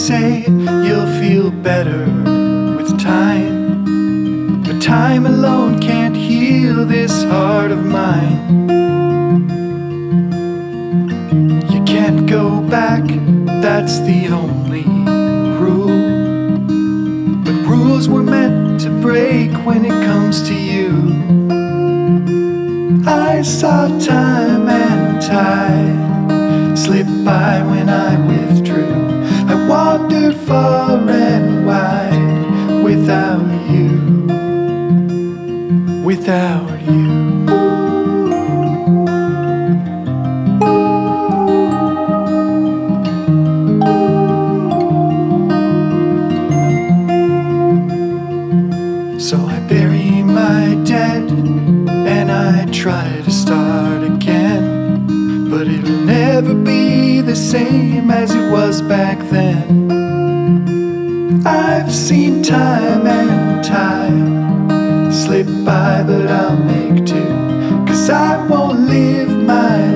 say you'll feel better with time, but time alone can't heal this heart of mine. You can't go back, that's the only rule, but rules were meant to break when it comes to you. I saw time and tide slip by when I withdrew. I wandered far and wide without you, without you. So I bury my dead and I try to start again, but it'll never be the same as it was back then. I've seen time and time slip by, but I'll make do, 'cause I won't live my